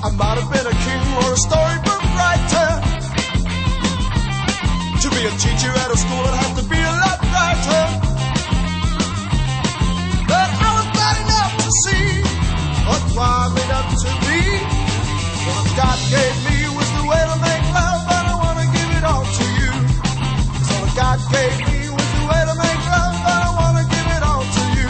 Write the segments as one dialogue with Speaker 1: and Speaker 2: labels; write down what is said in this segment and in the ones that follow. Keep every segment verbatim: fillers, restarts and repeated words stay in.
Speaker 1: I might have been a king or a storybook writer. To be a teacher at a school, I'd have to be a lot brighter. But I was bad enough to see what's made up to be. What God gave me was the way to make love, and I want to give it all to you. So what God gave me was the way to make love, and I want to give it all to you.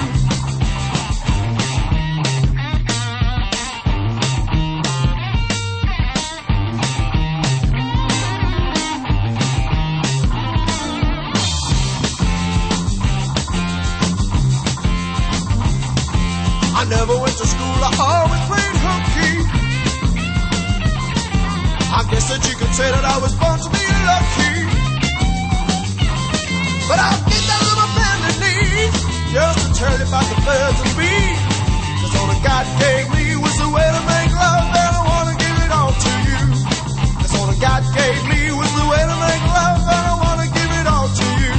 Speaker 1: I never went to school, I always played hooky. I guess that you could say that I was born to be lucky. But I'll get that little bended knee just to tell you about the birds and bees. Cause all that God gave me was the way to make love, and I want to give it all to you. Cause all that God gave me was the way to make love, and I want to give it all to you.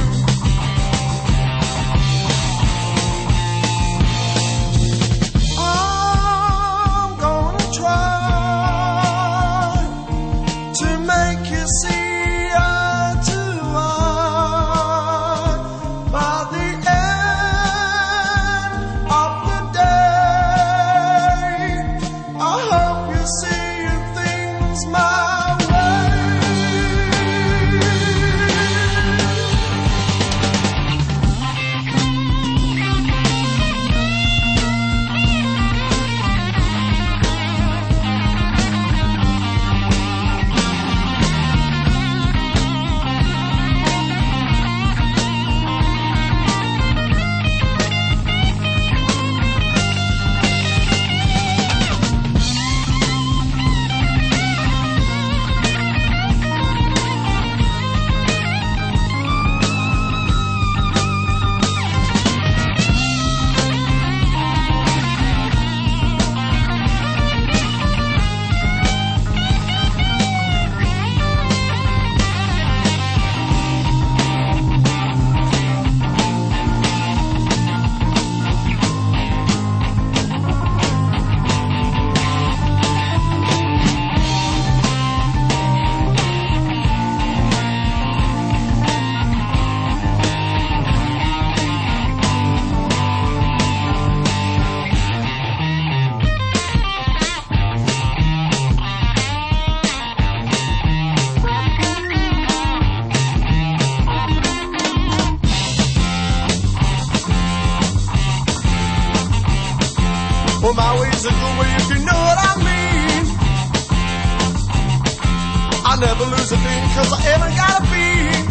Speaker 1: Well, my way's a good way if you know what I mean. I never lose a thing cause I ain't gotta be.